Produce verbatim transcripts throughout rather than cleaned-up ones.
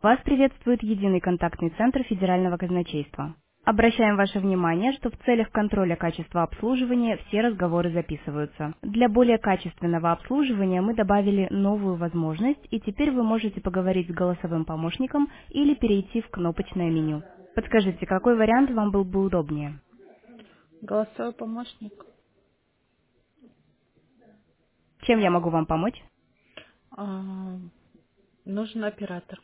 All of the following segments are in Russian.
Вас приветствует единый контактный центр Федерального казначейства. Обращаем ваше внимание, что в целях контроля качества обслуживания все разговоры записываются. Для более качественного обслуживания мы добавили новую возможность, и теперь вы можете поговорить с голосовым помощником или перейти в кнопочное меню. Подскажите, какой вариант вам был бы удобнее? Голосовой помощник. Чем я могу вам помочь? А, нужен оператор.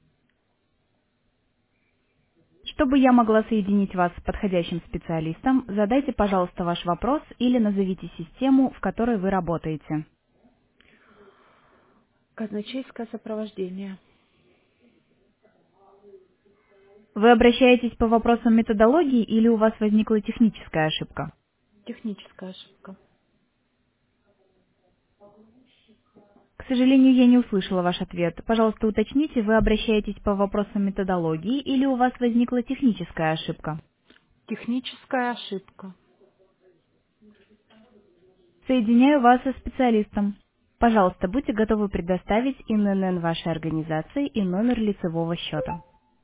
Чтобы я могла соединить вас с подходящим специалистом, задайте, пожалуйста, ваш вопрос или назовите систему, в которой вы работаете. Казначейское сопровождение. Вы обращаетесь по вопросам методологии или у вас возникла техническая ошибка? Техническая ошибка. К сожалению, я не услышала ваш ответ. Пожалуйста, уточните, вы обращаетесь по вопросам методологии или у вас возникла техническая ошибка? Техническая ошибка. Соединяю вас со специалистом. Пожалуйста, будьте готовы предоставить ин эн эн вашей организации и номер лицевого счета.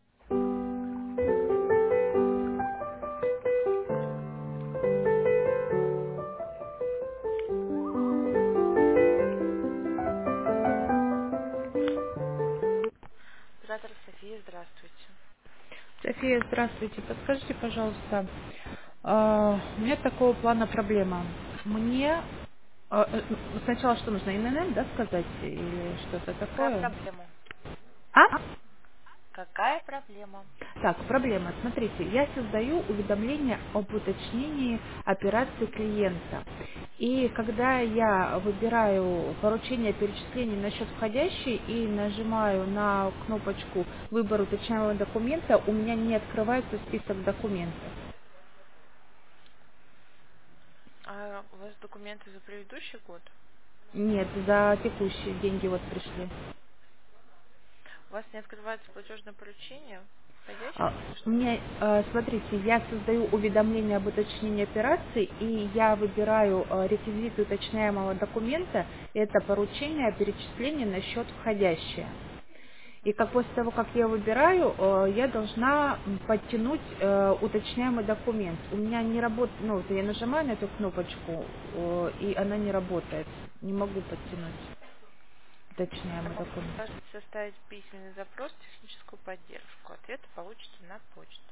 Оператор София, здравствуйте. София, здравствуйте. Подскажите, пожалуйста, а, у меня такого плана проблема. Мне а, э, сначала что нужно, ин эн эн, да, сказать или что-то Какая такое? проблема? А? Какая проблема? Так, проблема. Смотрите, я создаю уведомление об уточнении операции клиента. И когда я выбираю поручение перечисления на счет входящий и нажимаю на кнопочку «Выбор уточняемого документа», у меня не открывается список документов. А у вас документы за предыдущий год? Нет, за текущие деньги вот пришли. У вас не открывается платежное поручение? А, Входящее или У что? меня, э, смотрите, я создаю уведомление об уточнении операции, и я выбираю э, реквизиты уточняемого документа, это поручение о перечислении на счет входящее. И как после того, как я выбираю, э, я должна м, подтянуть э, уточняемый документ. У меня не работает, ну, вот я нажимаю на эту кнопочку, э, и она не работает. Не могу подтянуть уточняемый документ. Можете составить письменный запрос в техническую поддержку. Ответ получите на почту.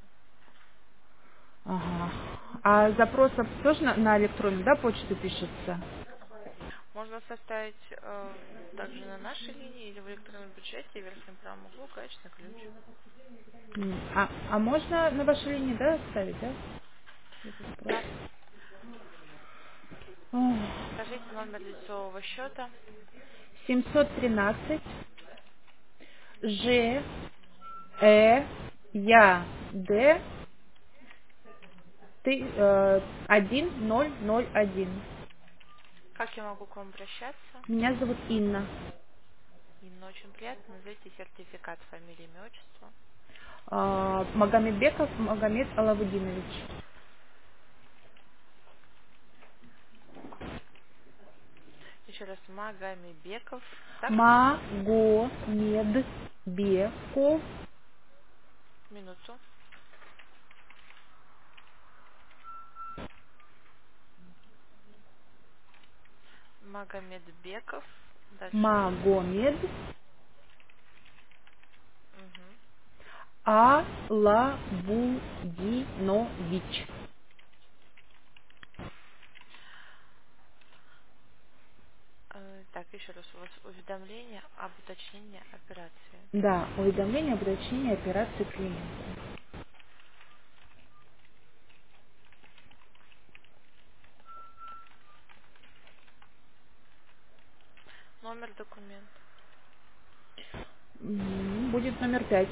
Ага. А запросов тоже на, на электронную, да, почту пишется? Можно составить э, также на нашей линии или в электронном бюджете в верхнем правом углу гаечный ключ. М, А, а можно на вашей линии, да, оставить, да? Этот вопрос. Да. Ох. Скажите номер лицевого счета. семьсот тринадцать Ж Э Я Д ты, э, один ноль ноль один. Как я могу к вам обращаться? Меня зовут Инна. Инна, очень приятно. Назовите сертификат фамилии, имя, отчество. А, Магомедбеков Магомед Алавудинович. Еще раз, Магомедбеков. Так, Магомедбеков минуту. Магомедбеков. Дальше. Магомед Угу. Алавудинович. Э, Так, еще раз. У вас уведомление об уточнении операции. Да, уведомление об уточнении операции клиента. Номер документа. М, Будет номер пять.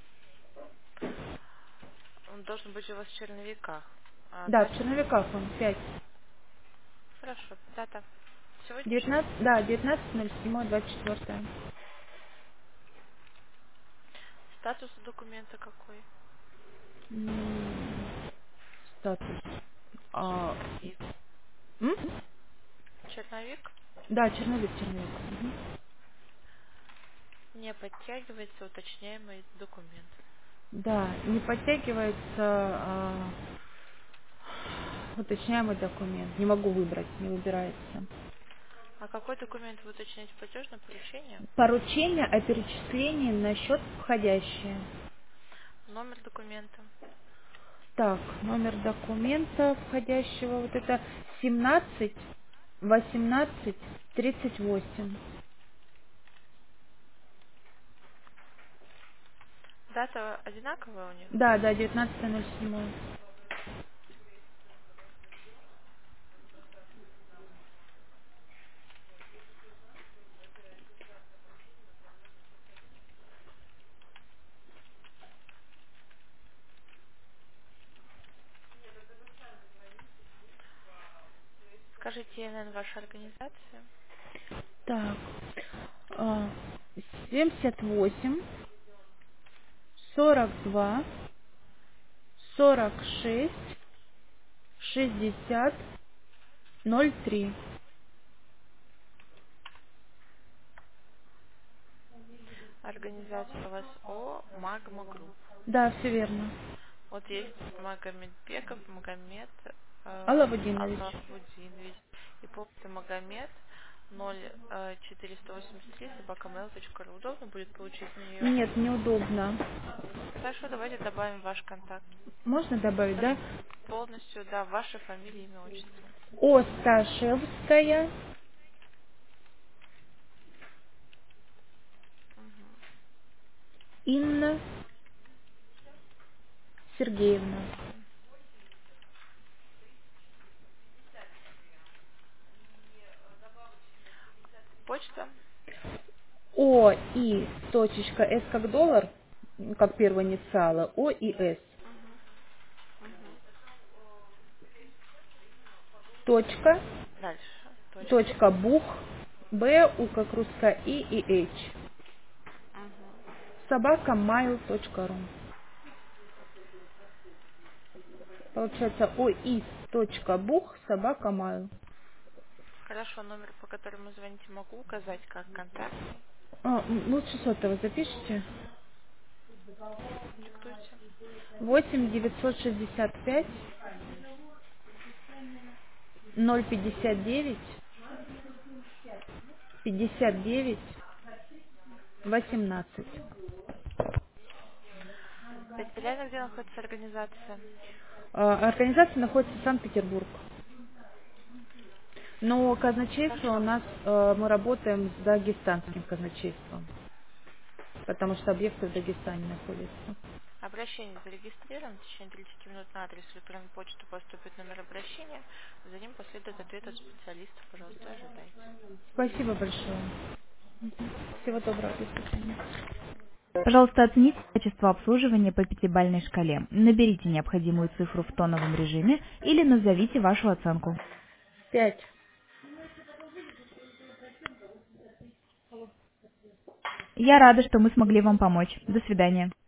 Он должен быть у вас в черновиках. А Да, в дата? черновиках он пять. Хорошо. Дата. Сегодняшняя. девятнадцать, да, девятнадцать ноль семь двадцать четыре. Статус документа какой? Статус. А, Черновик. м? Черновик. Да, черновик, черновик. Мгм. Не подтягивается уточняемый документ. Да, не подтягивается а, уточняемый документ. Не могу выбрать, не выбирается. А какой документ вы уточняете? Платежное поручение? Поручение о перечислении на счет входящее. Номер документа? Так, номер документа входящего, вот это семнадцать восемнадцать тридцать восемь. Дата одинаковая у них? Да, да, девятнадцатое ноль седьмое. Скажите, ИНН вашей организации? Так, а, семьдесят восемь сорок два сорок шесть шестьдесят ноль три. Организация у вас О Магма Групп. Да, все верно. Вот есть Магомедбеков, Магомед, э, Аллавудинович. Аллахудинович и Попта Магомед ноль четыреста восемьдесят три собака мэйл точка ру. Удобно будет получить на нее? Нет, неудобно. Хорошо, давайте добавим ваш контакт. Можно добавить, Тоже да? полностью, да, ваша фамилия, имя, отчество. Осташевская Мгм. Инна Сергеевна. Почта? О и точечка С как доллар, ну, как первые инициалы, О и С. Мгм. Мгм. Точка, Дальше. Точка. точка бух, Б, У как русская И и H. Мгм. Собака mail точка ру. Получается оис точка бух собака mail. Хорошо, номер, по которому звоните, могу указать как контактный. А, м, лучше сотового запишите. Диктуйте. восемь девятьсот шестьдесят пять ноль пятьдесят девять пятьдесят девять восемнадцать. Территориально где находится организация? А, Организация находится в Санкт-Петербург. Но казначейство у Хорошо. нас, э, мы работаем с дагестанским казначейством, потому что объекты в Дагестане находятся. Обращение зарегистрировано. В течение тридцати минут на адрес электронной почты поступит номер обращения. За ним последует ответ от специалистов. Пожалуйста, ожидайте. Спасибо большое. Всего доброго. Всего доброго. До свидания. Пожалуйста, оцените качество обслуживания по пятибалльной шкале. Наберите необходимую цифру в тоновом режиме или назовите вашу оценку. Пять. Я рада, что мы смогли вам помочь. До свидания.